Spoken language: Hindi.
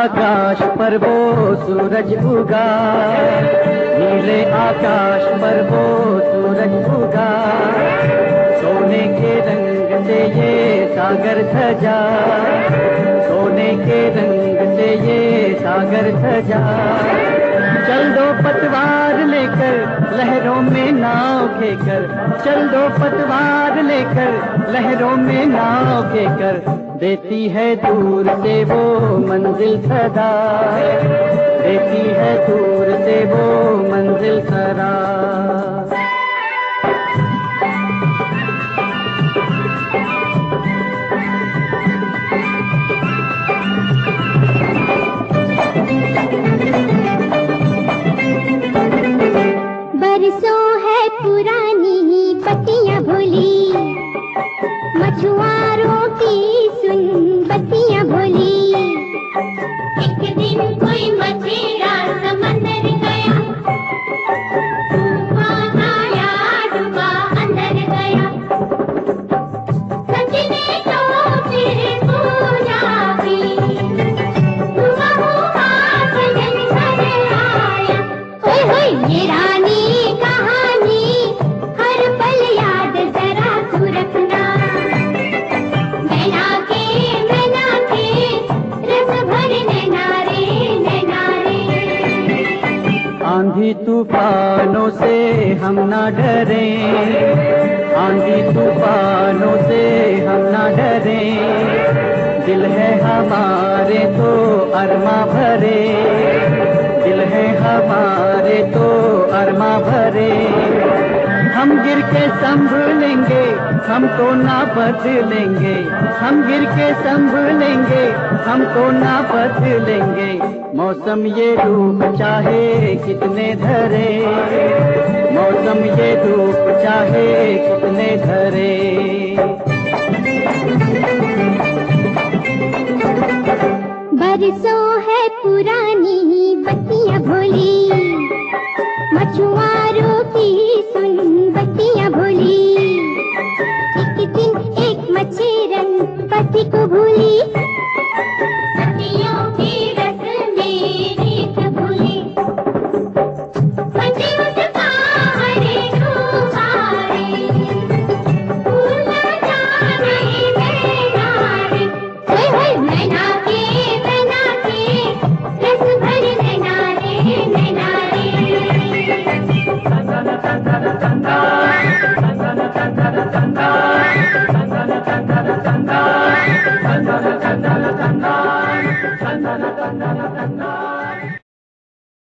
आकाश पर वो सूरज उगा, नीले आकाश पर वो सूरज उगा, सोने के रंग से ये सागर सजा, सोने के रंग से ये सागर सजा। चल दो पतवार लेकर लहरों में नाव खेकर, चल दो पतवार लेकर लहरों में नाव खेकर, देती है दूर से वो मंजिल सदा, देती है दूर से वो मंजिल सदा। बरसों है पुरानी पत्तियां भोली, मछुआरों की सुन बत्तियां भोली। एक दिन कोई मछेरा समंदर गया, तूफान आया डूबा अंदर गया। सजने तो फिर पूजा भी, हुआ हुआ सजन घर आया। होय होय ये रानी कहानी हर पल याद जरा तू रखना, नैना के रस भरे नैना रे। आंधी तूफानों से हम ना डरे, आंधी तूफानों से हम ना डरे, दिल है हमारे तो अरमा भरे, दिल है हमारे तो अरमा भरे। हम गिर के संभलेंगे, हमको ना बदलेंगे, हम गिर के संभलेंगे, हमको ना बदलेंगे। मौसम ये रूप चाहे कितने धरे, मौसम ये रूप चाहे कितने धरे। बरसों है पुरानी बत्तियां भोली, मछुआरों की सुन बत्तियां भोली। एक दिन एक मछेरन पति को भूली,